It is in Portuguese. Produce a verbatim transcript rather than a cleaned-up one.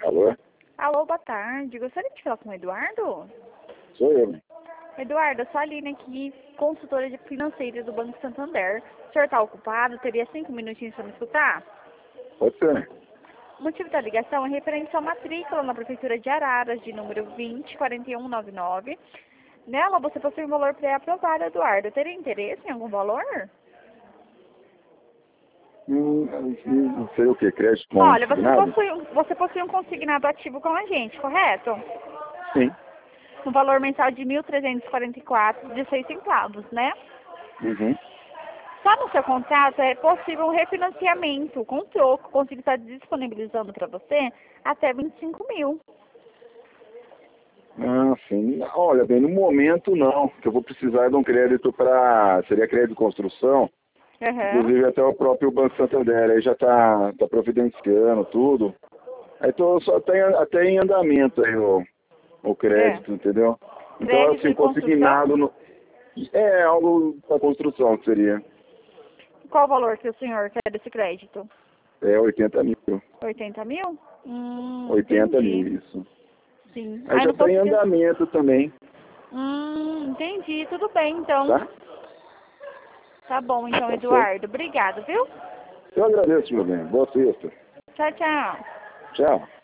Alô? Alô, boa tarde. Gostaria de falar com o Eduardo? Sou eu. Eduardo, eu sou a Aline aqui, consultora de financeira do Banco Santander. O senhor está ocupado? Teria cinco minutinhos para me escutar? Pode ser. O motivo da ligação é referente à matrícula na Prefeitura de Araras, de número vinte, quarenta e um noventa e nove. Nela, você possui um valor pré-aprovado, Eduardo. Teria interesse em algum valor? Hum, não sei o que, crédito com Olha, você consignado? possui, um- você possui um consignado ativo com a gente, correto? Sim. Um valor mensal de mil trezentos e quarenta e quatro reais e dezesseis centavos, né? Uhum. Só no seu contrato é possível um refinanciamento com troco. Consigo estar disponibilizando para você até vinte e cinco mil. Ah, sim. Olha, bem, no momento não, que eu vou precisar de um crédito para, seria crédito de construção, Aham. inclusive até o próprio Banco Santander, aí já está tá providenciando tudo. Aí tô, só tem até em andamento aí o, o crédito, entendeu? Então, Crédito assim, de construção? consignado, no, é algo para construção que seria, Qual o valor que o senhor quer desse crédito? é oitenta mil. oitenta mil? Hum, oitenta entendi. mil, isso. Sim. Aí Aí já não está em consegui... andamento também, Hum, entendi. Tudo bem, então. tá? Tá bom, então, Tá certo. Eduardo. Obrigado, viu? Eu agradeço, meu bem. Boa sexta. Tchau, tchau. Tchau.